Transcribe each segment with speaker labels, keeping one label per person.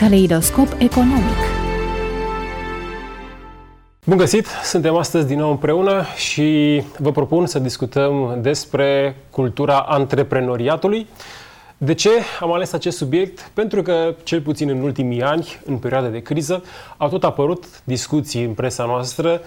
Speaker 1: Caleidoscop economic.
Speaker 2: Bun găsit! Suntem astăzi din nou împreună și vă propun să discutăm despre cultura antreprenoriatului. De ce am ales acest subiect? Pentru că, cel puțin în ultimii ani, în perioada de criză, au tot apărut discuții în presa noastră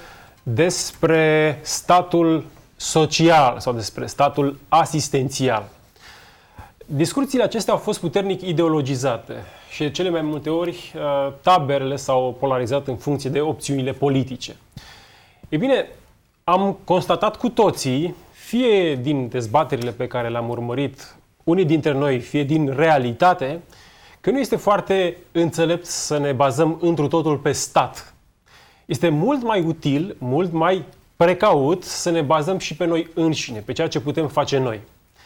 Speaker 2: despre statul social sau despre statul asistențial. Discuțiile acestea au fost puternic ideologizate și de cele mai multe ori taberele s-au polarizat în funcție de opțiunile politice. Ei bine, am constatat cu toții, fie din dezbaterile pe care le-am urmărit unii dintre noi, fie din realitate, că nu este foarte înțelept să ne bazăm întru totul pe stat. Este mult mai util, mult mai precaut să ne bazăm și pe noi înșine, pe ceea ce putem face noi.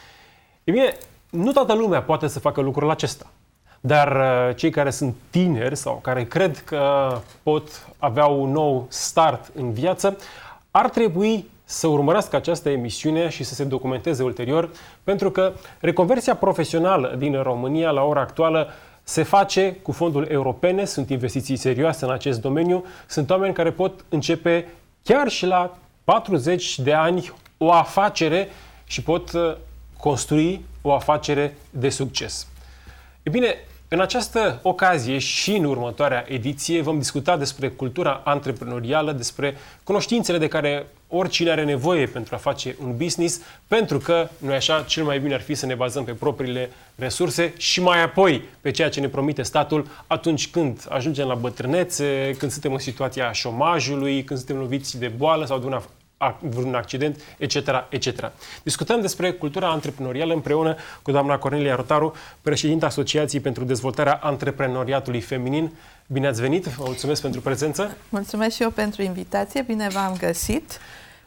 Speaker 2: Ei bine, nu toată lumea poate să facă lucrul acesta, dar cei care sunt tineri sau care cred că pot avea un nou start în viață, ar trebui să urmărească această emisiune și să se documenteze ulterior, pentru că reconversia profesională din România la ora actuală se face cu fonduri europene, sunt investiții serioase în acest domeniu, sunt oameni care pot începe chiar și la 40 de ani o afacere și pot construi o afacere de succes. E bine, în această ocazie și în următoarea ediție vom discuta despre cultura antreprenorială, despre cunoștințele de care oricine are nevoie pentru a face un business, pentru că, nu-i așa, cel mai bine ar fi să ne bazăm pe propriile resurse și mai apoi pe ceea ce ne promite statul atunci când ajungem la bătrânețe, când suntem în situația șomajului, când suntem loviți de boală sau de un accident, etc., etc. Discutăm despre cultura antreprenorială împreună cu doamna Cornelia Rotaru, președinta Asociației pentru Dezvoltarea Antreprenoriatului Feminin. Bine ați venit, vă mulțumesc pentru prezență.
Speaker 3: Mulțumesc și eu pentru invitație, bine v-am găsit.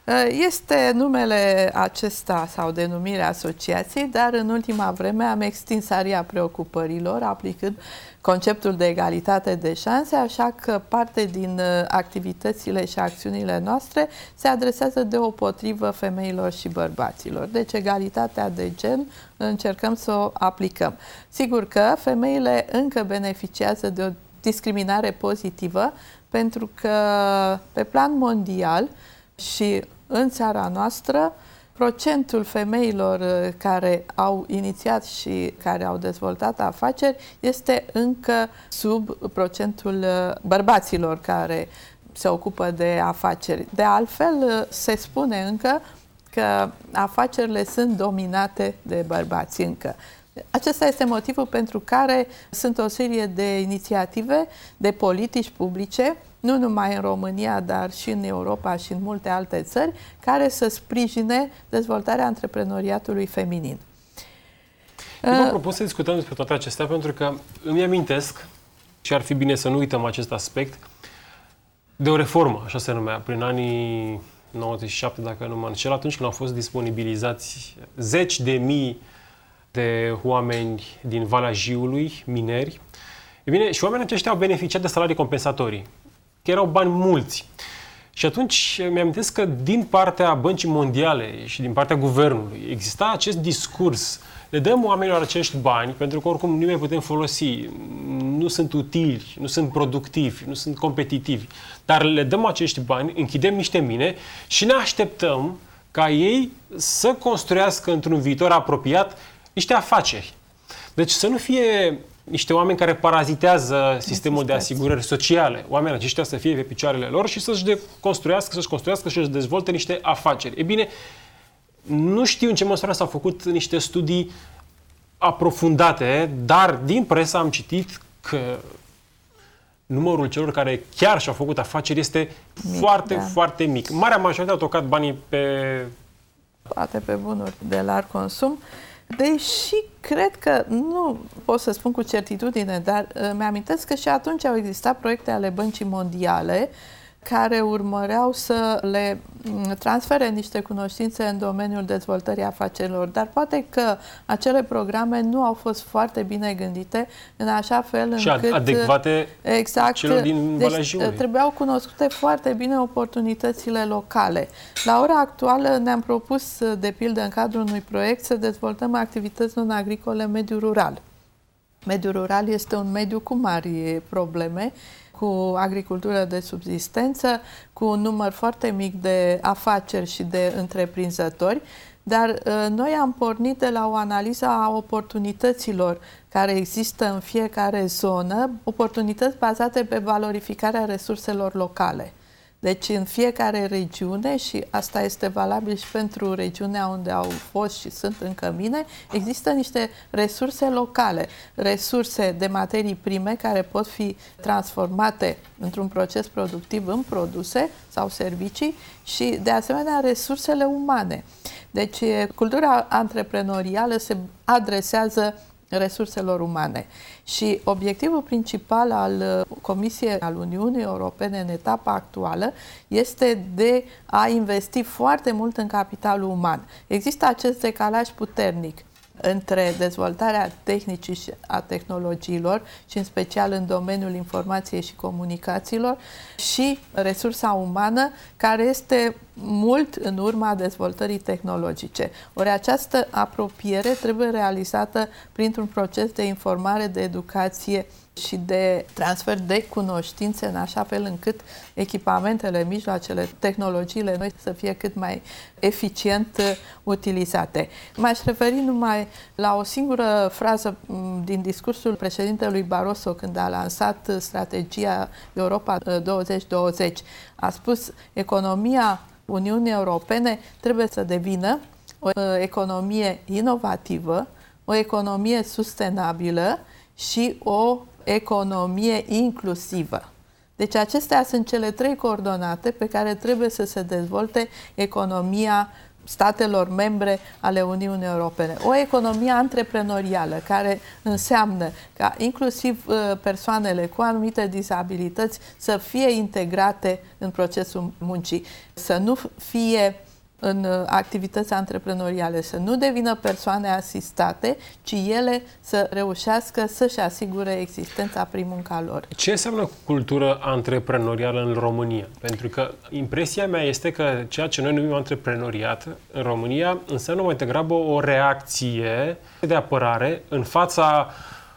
Speaker 3: Este numele acesta sau denumirea asociației, dar în ultima vreme am extins aria preocupărilor, aplicând conceptul de egalitate de șanse, așa că parte din activitățile și acțiunile noastre se adresează deopotrivă femeilor și bărbaților. Deci egalitatea de gen încercăm să o aplicăm. Sigur că femeile încă beneficiază de o discriminare pozitivă, pentru că pe plan mondial și în țara noastră, procentul femeilor care au inițiat și care au dezvoltat afaceri este încă sub procentul bărbaților care se ocupă de afaceri. De altfel, se spune încă că afacerile sunt dominate de bărbați încă. Acesta este motivul pentru care sunt o serie de inițiative, de politici publice, nu numai în România, dar și în Europa și în multe alte țări, care să sprijine dezvoltarea antreprenoriatului feminin.
Speaker 2: Eu vă propun să discutăm despre toate acestea, pentru că îmi amintesc, și ar fi bine să nu uităm acest aspect, de o reformă, așa se numea, prin anii 97, dacă nu mă înșel, atunci când au fost disponibilizați zeci de mii de oameni din Valea Jiului, mineri. E bine, și oamenii aceștia au beneficiat de salarii compensatorii, că erau bani mulți. Și atunci mi-amintesc că din partea Băncii Mondiale și din partea guvernului exista acest discurs: le dăm oamenilor acești bani pentru că oricum nu mai putem folosi, nu sunt utili, nu sunt productivi, nu sunt competitivi, dar le dăm acești bani, închidem niște mine și ne așteptăm ca ei să construiască într-un viitor apropiat niște afaceri. Deci să nu fie niște oameni care parazitează sistemul de asigurări sociale. Oamenii aceștia să fie pe picioarele lor și să-și construiască și să-și dezvolte niște afaceri. E bine, nu știu în ce măsură s-au făcut niște studii aprofundate, dar din presă am citit că numărul celor care chiar și-au făcut afaceri este foarte mic. Marea majoritate au tocat banii
Speaker 3: poate pe bunuri de larg consum. Deși cred că, nu pot să spun cu certitudine, dar mi-amintesc că și atunci au existat proiecte ale Băncii Mondiale care urmăreau să le transfere niște cunoștințe în domeniul dezvoltării afacerilor, dar poate că acele programe nu au fost foarte bine gândite în așa fel încât...
Speaker 2: Și adecvate celor din Valea Jiului.
Speaker 3: Trebuiau cunoscute foarte bine oportunitățile locale. La ora actuală ne-am propus, de pildă, în cadrul unui proiect, să dezvoltăm activități non-agricole în mediul rural. Mediul rural este un mediu cu mari probleme, cu agricultură de subzistență, cu un număr foarte mic de afaceri și de întreprinzători, dar noi am pornit de la o analiză a oportunităților care există în fiecare zonă, oportunități bazate pe valorificarea resurselor locale. Deci în fiecare regiune, și asta este valabil și pentru regiunea unde au fost și sunt încă mine, există niște resurse locale, resurse de materii prime care pot fi transformate într-un proces productiv în produse sau servicii și de asemenea resursele umane. Deci cultura antreprenorială se adresează resurselor umane. Și obiectivul principal al Comisiei al Uniunii Europene în etapa actuală este de a investi foarte mult în capitalul uman. Există acest decalaj puternic între dezvoltarea tehnicii și a tehnologiilor și în special în domeniul informației și comunicațiilor și resursa umană care este mult în urma dezvoltării tehnologice. Ori această apropiere trebuie realizată printr-un proces de informare, de educație și de transfer de cunoștințe în așa fel încât echipamentele, mijloacele, tehnologiile noi să fie cât mai eficient utilizate. M-aș referi numai la o singură frază din discursul președintelui Barroso când a lansat strategia Europa 2020. A spus: economia Uniunii Europene trebuie să devină o economie inovativă, o economie sustenabilă și o economie inclusivă. Deci acestea sunt cele trei coordonate pe care trebuie să se dezvolte economia statelor membre ale Uniunii Europene. O economie antreprenorială care înseamnă ca inclusiv persoanele cu anumite dizabilități să fie integrate în procesul muncii, să nu fie în activități antreprenoriale, să nu devină persoane asistate, ci ele să reușească să-și asigure existența prin munca lor.
Speaker 2: Ce înseamnă cultură antreprenorială în România? Pentru că impresia mea este că ceea ce noi numim antreprenoriat în România înseamnă mai degrabă o reacție de apărare în fața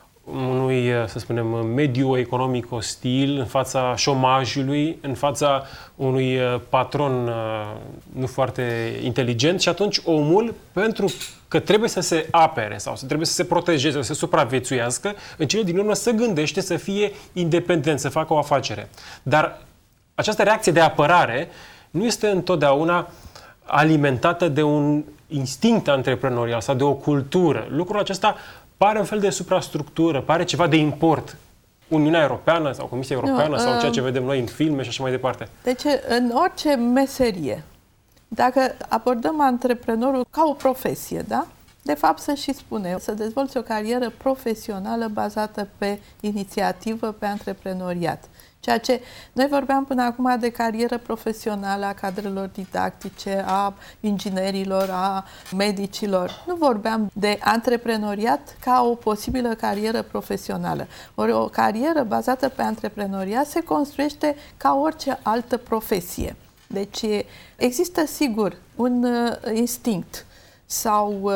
Speaker 2: unui, să spunem, mediu economic ostil, în fața șomajului, în fața unui patron nu foarte inteligent și atunci omul, pentru că trebuie să se apere sau trebuie să se protejeze, să se supraviețuiască, în cele din urmă să gândește să fie independent, să facă o afacere. Dar această reacție de apărare nu este întotdeauna alimentată de un instinct antreprenorial sau de o cultură. Lucrul acesta pare un fel de suprastructură, pare ceva de import. Uniunea Europeană sau Comisia Europeană sau ceea ce vedem noi în filme și așa mai departe.
Speaker 3: Deci, în orice meserie, dacă abordăm antreprenorul ca o profesie, da? De fapt, să și spune, să dezvolți o carieră profesională bazată pe inițiativă, pe antreprenoriat. Ceea ce noi vorbeam până acum de carieră profesională a cadrelor didactice, a inginerilor, a medicilor. Nu vorbeam de antreprenoriat ca o posibilă carieră profesională. Ori o carieră bazată pe antreprenoriat se construiește ca orice altă profesie. Deci există sigur un instinct sau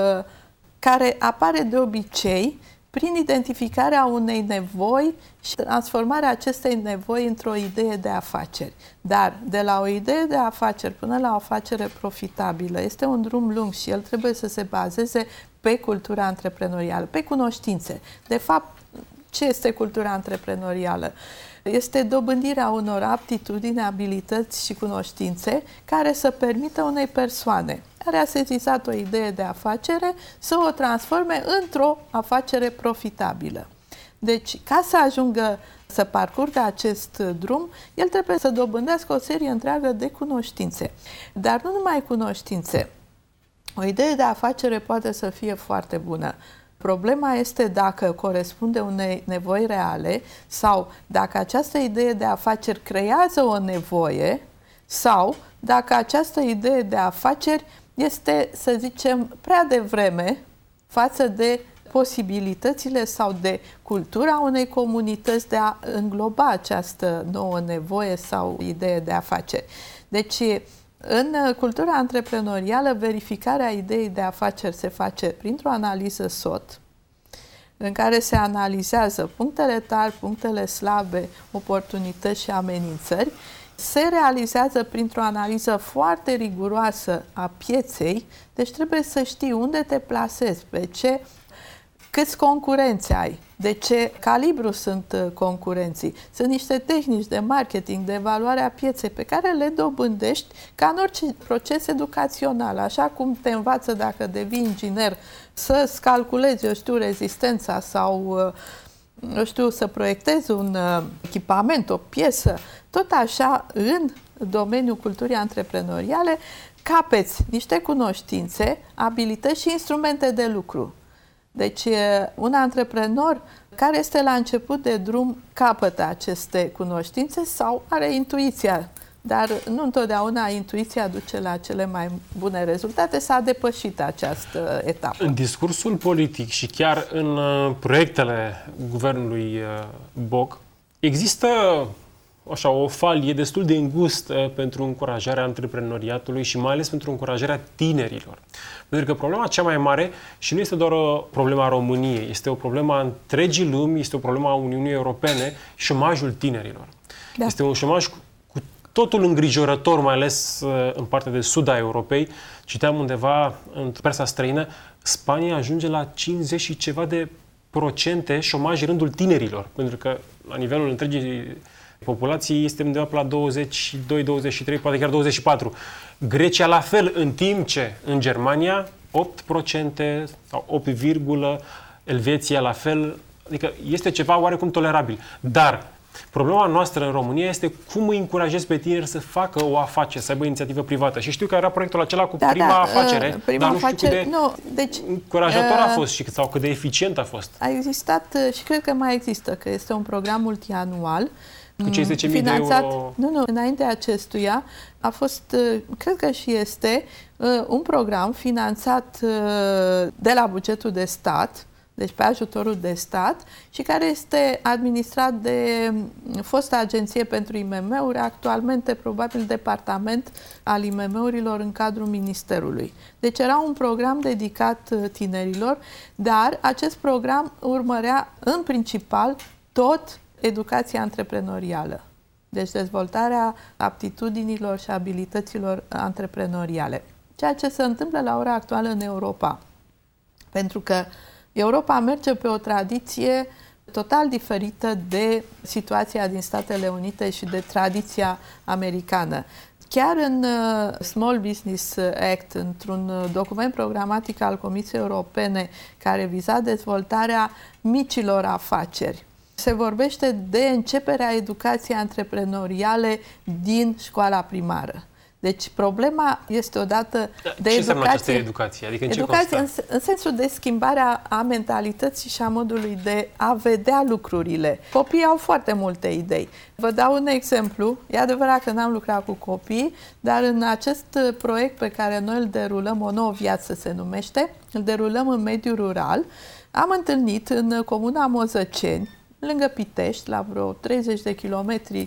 Speaker 3: care apare de obicei prin identificarea unei nevoi și transformarea acestei nevoi într-o idee de afaceri. Dar de la o idee de afaceri până la o afacere profitabilă este un drum lung și el trebuie să se bazeze pe cultura antreprenorială, pe cunoștințe. De fapt, ce este cultura antreprenorială? Este dobândirea unor aptitudini, abilități și cunoștințe care să permită unei persoane care a sesizat o idee de afacere să o transforme într-o afacere profitabilă. Deci, ca să ajungă să parcurgă acest drum, el trebuie să dobândească o serie întreagă de cunoștințe. Dar nu numai cunoștințe. O idee de afacere poate să fie foarte bună. Problema este dacă corespunde unei nevoi reale sau dacă această idee de afaceri creează o nevoie sau dacă această idee de afaceri este, să zicem, prea devreme față de posibilitățile sau de cultura unei comunități de a îngloba această nouă nevoie sau idee de afaceri. Deci, în cultura antreprenorială, verificarea ideii de afaceri se face printr-o analiză SWOT, în care se analizează punctele tari, punctele slabe, oportunități și amenințări, se realizează printr-o analiză foarte riguroasă a pieței, deci trebuie să știi unde te plasezi, câți concurenți ai, de ce calibru sunt concurenții. Sunt niște tehnici de marketing, de evaluare a pieței pe care le dobândești ca în orice proces educațional. Așa cum te învață dacă devii inginer să-ți calculezi, rezistența sau să proiectezi un echipament, o piesă, tot așa în domeniul culturii antreprenoriale capeți niște cunoștințe, abilități și instrumente de lucru. Deci, un antreprenor care este la început de drum capătă aceste cunoștințe sau are intuiția, dar nu întotdeauna intuiția duce la cele mai bune rezultate, s-a depășit această etapă.
Speaker 2: În discursul politic și chiar în proiectele guvernului Boc există așa, o falie destul de îngustă pentru încurajarea antreprenoriatului și mai ales pentru încurajarea tinerilor. Pentru că problema cea mai mare, și nu este doar o problemă a României, este o problemă a întregii lumi, este o problemă a Uniunii Europene, șomajul tinerilor. Da. Este un șomaj cu totul îngrijorător, mai ales în partea de sud a Europei. Citeam undeva în presa străină, Spania ajunge la 50 și ceva de procente șomaj în rândul tinerilor, pentru că la nivelul întregii populației este undeva pe la 22, 23, poate chiar 24. Grecia la fel, în timp ce în Germania 8% sau 8, Elveția la fel, adică este ceva oarecum tolerabil. Dar problema noastră în România este cum îi încurajezi pe tineri să facă o afacere, să aibă inițiativă privată. Și știu că era proiectul acela cu prima afacere, dar nu știu cât de încurajator a fost sau cât de eficient a fost.
Speaker 3: A existat și cred că mai există, că este un program multianual
Speaker 2: cu 15.000 de euro.
Speaker 3: Nu, înainte acestuia a fost, cred că și este, un program finanțat de la bugetul de stat, deci pe ajutorul de stat, și care este administrat de fosta Agenție pentru IMM-uri, actualmente probabil departament al IMM-urilor în cadrul Ministerului. Deci era un program dedicat tinerilor, dar acest program urmărea în principal tot educația antreprenorială. Deci dezvoltarea aptitudinilor și abilităților antreprenoriale. Ceea ce se întâmplă la ora actuală în Europa. Pentru că Europa merge pe o tradiție total diferită de situația din Statele Unite și de tradiția americană. Chiar în Small Business Act, într-un document programatic al Comisiei Europene care viza dezvoltarea micilor afaceri, se vorbește de începerea educației antreprenoriale din școala primară. Deci problema este odată de
Speaker 2: ce înseamnă această educație? Adică
Speaker 3: educație în sensul de schimbarea a mentalității și a modului de a vedea lucrurile. Copiii au foarte multe idei. Vă dau un exemplu. E adevărat că n-am lucrat cu copii, dar în acest proiect pe care noi îl derulăm, O Nouă Viață se numește, îl derulăm în mediul rural, am întâlnit în comuna Mozăceni, lângă Pitești, la vreo 30 de kilometri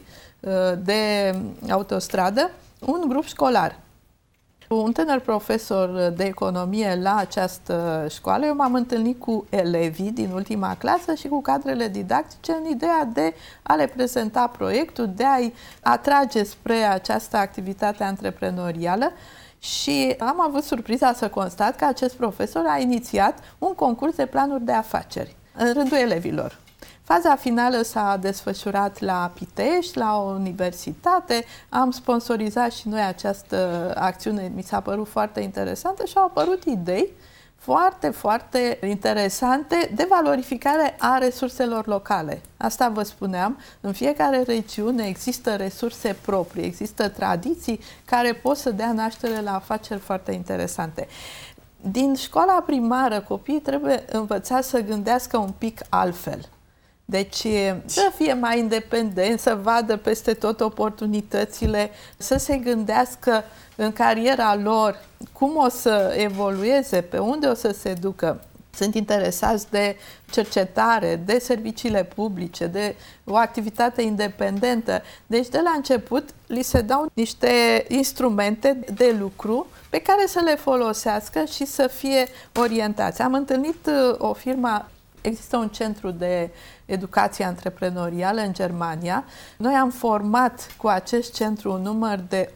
Speaker 3: de autostradă, un grup școlar. Un tânăr profesor de economie la această școală, eu m-am întâlnit cu elevii din ultima clasă și cu cadrele didactice în ideea de a le prezenta proiectul, de a-i atrage spre această activitate antreprenorială și am avut surpriza să constat că acest profesor a inițiat un concurs de planuri de afaceri în rândul elevilor. Faza finală s-a desfășurat la Pitești, la o universitate. Am sponsorizat și noi această acțiune. Mi s-a părut foarte interesantă și au apărut idei foarte, foarte interesante de valorificare a resurselor locale. Asta vă spuneam, în fiecare regiune există resurse proprii, există tradiții care pot să dea naștere la afaceri foarte interesante. Din școala primară, copiii trebuie învățați să gândească un pic altfel. Deci să fie mai independent, să vadă peste tot oportunitățile, să se gândească în cariera lor cum o să evolueze, pe unde o să se ducă. Sunt interesați de cercetare, de serviciile publice, de o activitate independentă. Deci de la început li se dau niște instrumente de lucru pe care să le folosească și să fie orientați. Am întâlnit o firmă Există un centru de educație antreprenorială în Germania. Noi am format cu acest centru un număr de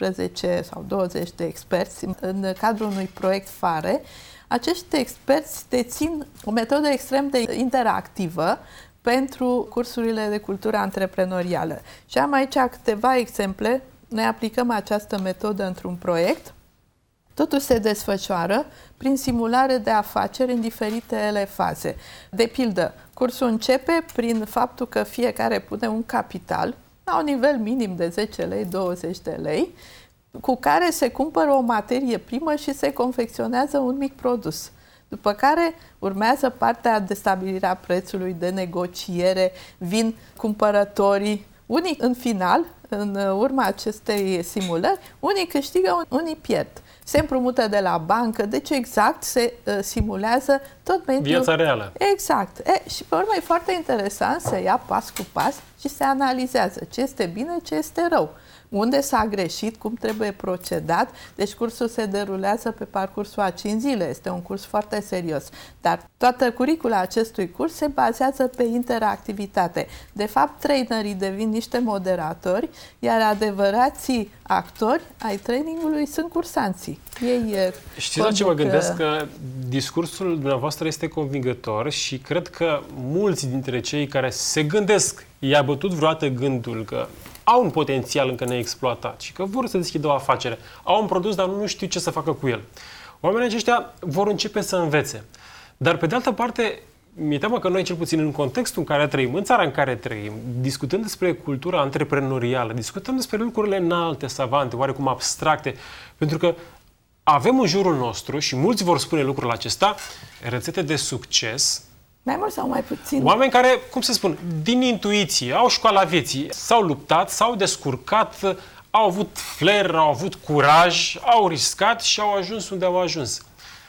Speaker 3: 18 sau 20 de experți în cadrul unui proiect FARE. Acești experți dețin o metodă extrem de interactivă pentru cursurile de cultură antreprenorială. Și am aici câteva exemple. Noi aplicăm această metodă într-un proiect. Totul se desfășoară prin simulare de afaceri în diferitele faze. De pildă, cursul începe prin faptul că fiecare pune un capital la un nivel minim de 10 lei, 20 de lei, cu care se cumpără o materie primă și se confecționează un mic produs. După care urmează partea de stabilirea prețului, de negociere, vin cumpărătorii. Unii în final, în urma acestei simulări, unii câștigă, unii pierd. Se împrumută de la bancă, deci exact se simulează tot mediul.
Speaker 2: Viața reală.
Speaker 3: Exact. Și pe urmă e foarte interesant să ia pas cu pas și se analizează ce este bine, ce este rău. Unde s-a greșit, cum trebuie procedat. Deci cursul se derulează pe parcursul a 5 zile. Este un curs foarte serios. Dar toată curicula acestui curs se bazează pe interactivitate. De fapt, trainerii devin niște moderatori, iar adevărații actori ai trainingului sunt cursanții. Ei
Speaker 2: știți la ce mă gândesc? Că discursul dumneavoastră este convingător și cred că mulți dintre cei care se gândesc, i-a bătut vreodată gândul că au un potențial încă neexploatat și că vor să deschidă o afacere, au un produs, dar nu știu ce să facă cu el. Oamenii aceștia vor începe să învețe. Dar, pe de altă parte, mi-e teamă că noi, cel puțin în contextul în care trăim, în țara în care trăim, discutând despre cultura antreprenorială, discutăm despre lucrurile înalte, savante, oarecum abstracte, pentru că avem în jurul nostru, și mulți vor spune lucrul acesta, rețete de succes.
Speaker 3: Mai mult sau mai puțin.
Speaker 2: Oameni care, cum să spun, din intuiție, au școala vieții, s-au luptat, s-au descurcat, au avut flair, au avut curaj, au riscat și au ajuns unde au ajuns.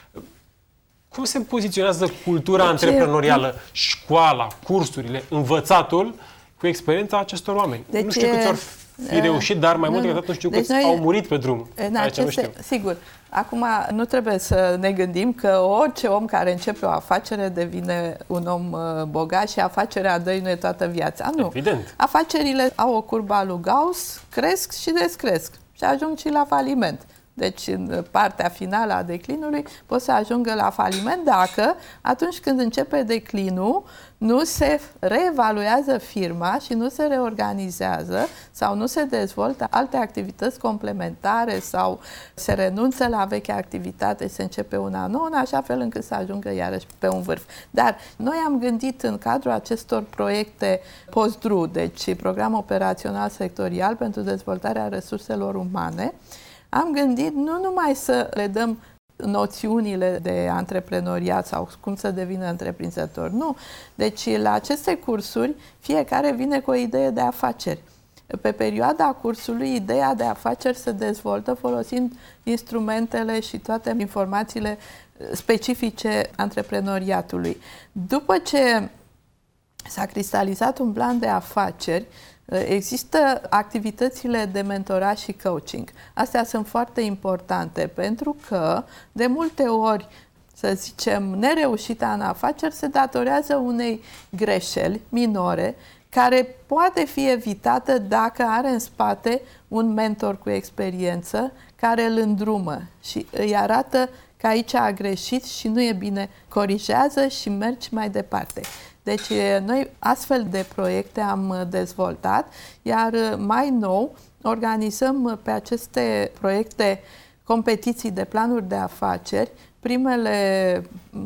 Speaker 2: Cum se poziționează cultura antreprenorială, școala, cursurile, învățatul cu experiența acestor oameni? Nu știu câți ori fi reușit, dar mai mult decât atât nu știu câți au murit pe drum.
Speaker 3: Sigur. Acum, nu trebuie să ne gândim că orice om care începe o afacere devine un om bogat și afacerea dăinuie toată viața. Nu.
Speaker 2: Evident.
Speaker 3: Afacerile au o curbă a lui Gauss, cresc și descresc și ajung și la faliment. Deci, în partea finală a declinului, pot să ajungă la faliment dacă, atunci când începe declinul, nu se reevaluează firma și nu se reorganizează sau nu se dezvoltă alte activități complementare sau se renunță la vechea activitate și se începe una nouă, în așa fel încât să ajungă iarăși pe un vârf. Dar noi am gândit în cadrul acestor proiecte POSDRU, deci Program Operațional Sectorial pentru Dezvoltarea Resurselor Umane, am gândit nu numai să le dăm noțiunile de antreprenoriat sau cum să devină întreprinzător, nu. Deci la aceste cursuri fiecare vine cu o idee de afaceri. Pe perioada cursului, ideea de afaceri se dezvoltă folosind instrumentele și toate informațiile specifice antreprenoriatului. După ce s-a cristalizat un plan de afaceri, există activitățile de mentorat și coaching. Astea sunt foarte importante pentru că, de multe ori, să zicem, nereușita în afaceri se datorează unei greșeli minore care poate fi evitată dacă are în spate un mentor cu experiență care îl îndrumă și îi arată că aici a greșit și nu e bine, corigează și mergi mai departe. Deci noi astfel de proiecte am dezvoltat, iar mai nou organizăm pe aceste proiecte competiții de planuri de afaceri. Primele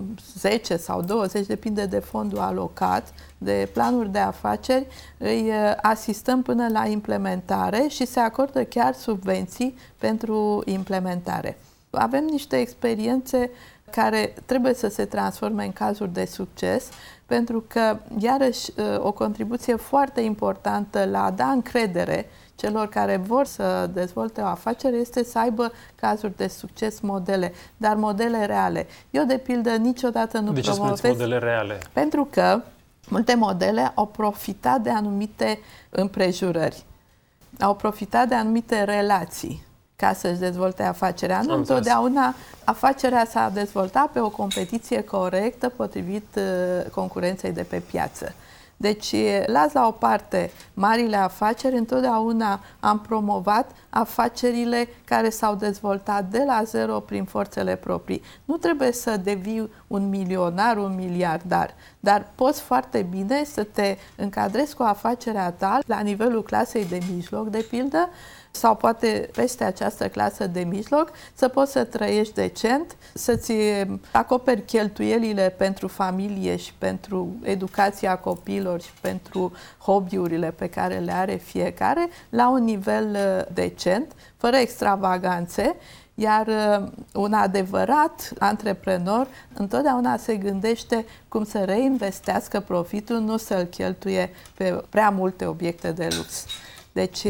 Speaker 3: 10 sau 20, depinde de fondul alocat, de planuri de afaceri, îi asistăm până la implementare și se acordă chiar subvenții pentru implementare. Avem niște experiențe care trebuie să se transforme în cazuri de succes, pentru că, iarăși, o contribuție foarte importantă la a da încredere celor care vor să dezvolte o afacere este să aibă cazuri de succes, modele, dar modele reale. Eu, de pildă, niciodată nu promovez...
Speaker 2: De ce spuneți modele reale?
Speaker 3: Pentru că multe modele au profitat de anumite împrejurări, au profitat de anumite relații ca să-și dezvolte afacerea. Nu întotdeauna afacerea s-a dezvoltat pe o competiție corectă potrivit concurenței de pe piață. Deci, las la o parte marile afaceri, întotdeauna am promovat afacerile care s-au dezvoltat de la zero prin forțele proprii. Nu trebuie să devii un milionar, un miliardar, dar poți foarte bine să te încadrezi cu afacerea ta la nivelul clasei de mijloc, de pildă, sau poate peste această clasă de mijloc, să poți să trăiești decent, să-ți acoperi cheltuielile pentru familie și pentru educația copiilor și pentru hobby-urile pe care le are fiecare, la un nivel decent, fără extravaganțe. Iar un adevărat antreprenor întotdeauna se gândește cum să reinvestească profitul, nu să-l cheltuie pe prea multe obiecte de lux. Deci,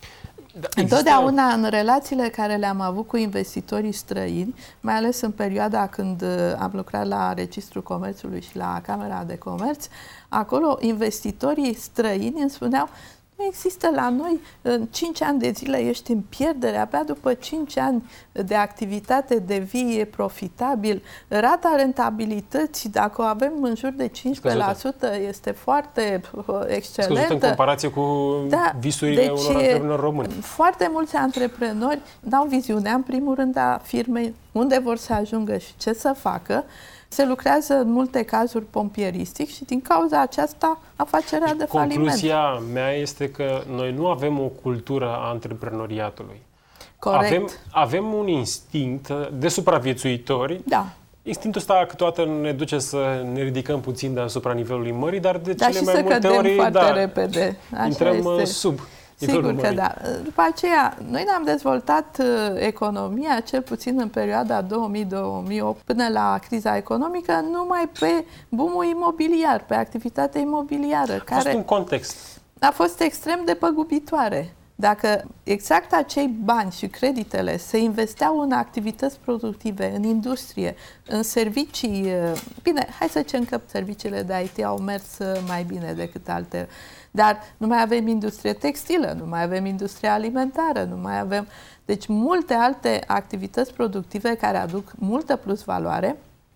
Speaker 3: întotdeauna în relațiile care le-am avut cu investitorii străini, mai ales în perioada când am lucrat la Registrul Comerțului și la Camera de Comerț, acolo investitorii străini îmi spuneau: nu există la noi, în 5 ani de zile ești în pierdere, abia după 5 ani de activitate devii profitabil. Rata rentabilității, dacă o avem în jur de 15%, este foarte excelentă.
Speaker 2: Scăzută în comparație cu visurile unor antreprenori români.
Speaker 3: Foarte mulți antreprenori n-au viziunea, în primul rând, a firmei, unde vor să ajungă și ce să facă. Se lucrează în multe cazuri pompieristic și din cauza aceasta afacerea de faliment.
Speaker 2: Concluzia mea este că noi nu avem o cultură a antreprenoriatului.
Speaker 3: Corect.
Speaker 2: Avem un instinct de supraviețuitori.
Speaker 3: Da.
Speaker 2: Instinctul ăsta câteodată ne duce să ne ridicăm puțin deasupra nivelului mării, dar de cele mai multe ori
Speaker 3: foarte repede. Așa
Speaker 2: intrăm
Speaker 3: este.
Speaker 2: Sub.
Speaker 3: Sigur că da. După aceea, noi ne-am dezvoltat economia, cel puțin în perioada 2000-2008, până la criza economică, numai pe boom-ul imobiliar, pe activitatea imobiliară.
Speaker 2: A fost un context.
Speaker 3: A fost extrem de păgubitoare. Dacă exact acei bani și creditele se investeau în activități productive, în industrie, în servicii, bine, hai să zicem că serviciile de IT au mers mai bine decât alte, dar nu mai avem industrie textilă, nu mai avem industrie alimentară, nu mai avem... Deci multe alte activități productive care aduc multă plus valoare,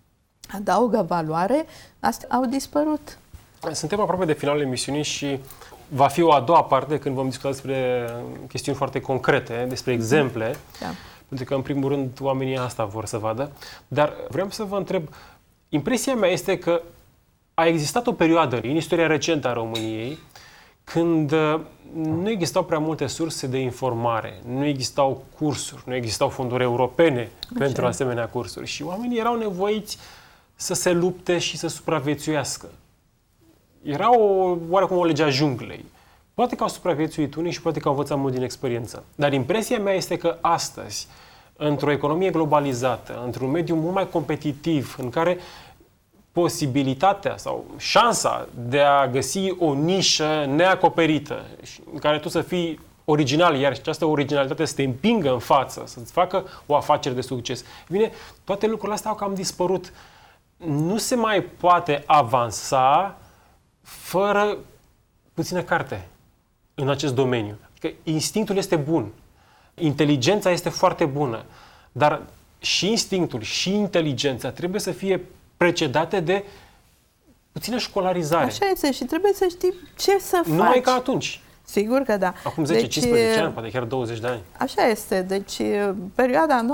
Speaker 3: adaugă valoare, astea au dispărut.
Speaker 2: Suntem aproape de finalul emisiunii și va fi o a doua parte când vom discuta despre chestiuni foarte concrete, despre exemple, pentru că în primul rând oamenii asta vor să vadă. Dar vreau să vă întreb, impresia mea este că a existat o perioadă în istoria recentă a României când nu existau prea multe surse de informare, nu existau cursuri, nu existau fonduri europene pentru asemenea cursuri și oamenii erau nevoiți să se lupte și să supraviețuiască. Era oarecum o lege a junglei. Poate că au supraviețuit unii și poate că au învățat mult din experiență. Dar impresia mea este că astăzi, într-o economie globalizată, într-un mediu mult mai competitiv, în care posibilitatea sau șansa de a găsi o nișă neacoperită, în care tu să fii original, iar această originalitate să te împingă în față, să-ți facă o afacere de succes. Bine, toate lucrurile astea au cam dispărut. Nu se mai poate avansa fără puțină carte în acest domeniu. Adică instinctul este bun, inteligența este foarte bună, dar și instinctul și inteligența trebuie să fie precedate de puțină școlarizare.
Speaker 3: Așa este și trebuie să știi ce să faci.
Speaker 2: Numai ca atunci.
Speaker 3: Sigur că da.
Speaker 2: Acum 10-15 ani, poate chiar 20 de ani.
Speaker 3: Așa este. Deci, perioada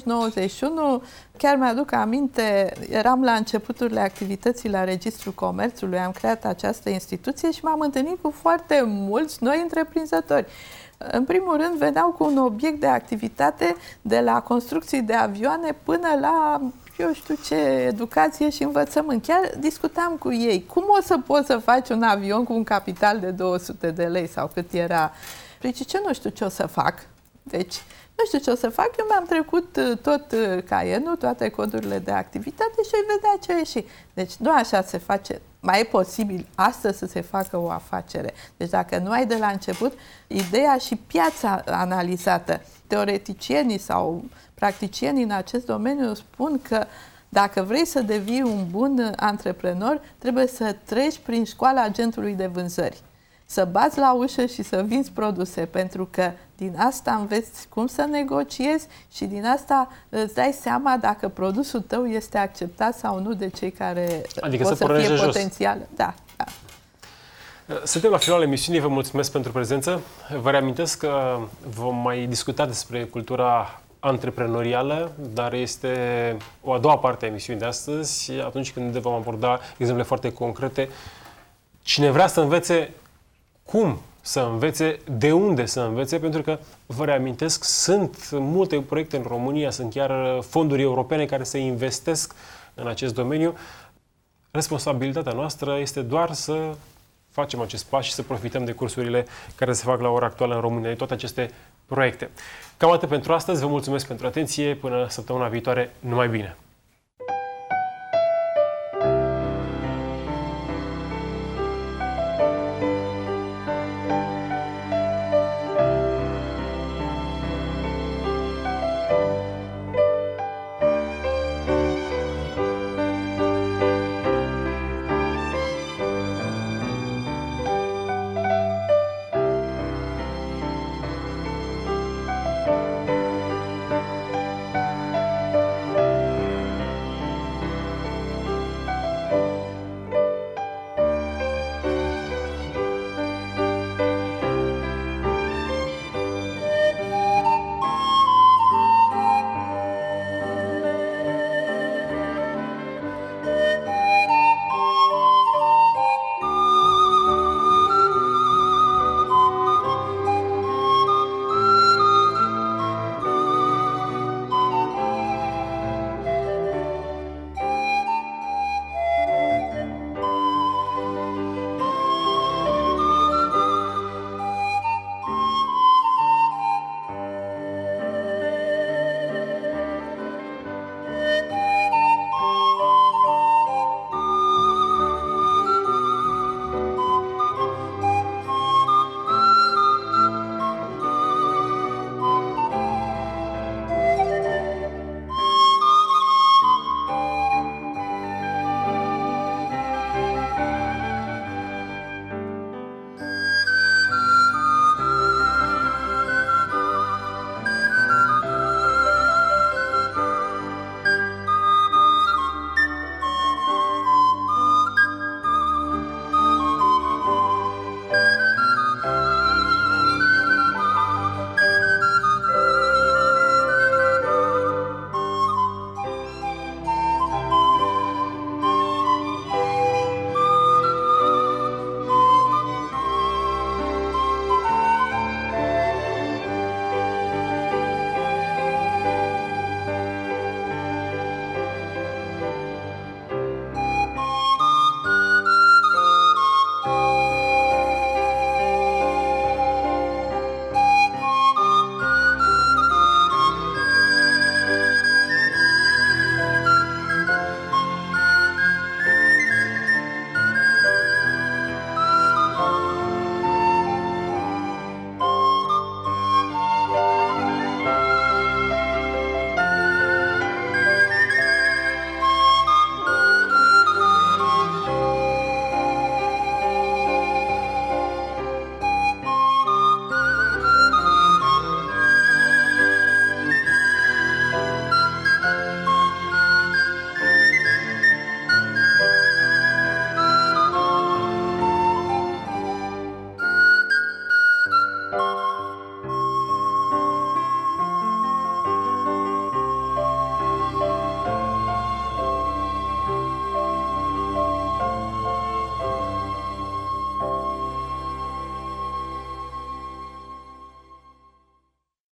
Speaker 3: 90-91, chiar mi-aduc aminte, eram la începuturile activității la Registrul Comerțului, am creat această instituție și m-am întâlnit cu foarte mulți noi întreprinzători. În primul rând, veneau cu un obiect de activitate de la construcții de avioane până la, eu știu ce, educație și învățământ. Chiar discutam cu ei. Cum o să poți să faci un avion cu un capital de 200 de lei sau cât era? Deci, ce nu știu ce o să fac. Deci, nu știu ce o să fac. Eu mi-am trecut tot caietul, toate codurile de activitate și îi vedea ce a ieșit. Deci, nu așa se face. Mai e posibil astăzi să se facă o afacere. Deci dacă nu ai de la început ideea și piața analizată, teoreticienii sau practicienii în acest domeniu spun că dacă vrei să devii un bun antreprenor, trebuie să treci prin școala agentului de vânzări. să bați la ușă și să vinzi produse, pentru că din asta înveți cum să negociezi și din asta îți dai seama dacă produsul tău este acceptat sau nu de cei care pot să fie potențial. Da.
Speaker 2: Suntem la finalul emisiunii, vă mulțumesc pentru prezență. Vă reamintesc că vom mai discuta despre cultura antreprenorială, dar este o a doua parte a emisiunii de astăzi, atunci când vom aborda exemple foarte concrete. Cine vrea să învețe cum să învețe, de unde să învețe, pentru că, vă reamintesc, sunt multe proiecte în România, sunt chiar fonduri europene care se investesc în acest domeniu. Responsabilitatea noastră este doar să facem acest pas și să profităm de cursurile care se fac la ora actuală în România, de toate aceste proiecte. Cam atât pentru astăzi, vă mulțumesc pentru atenție, până săptămâna viitoare, numai bine!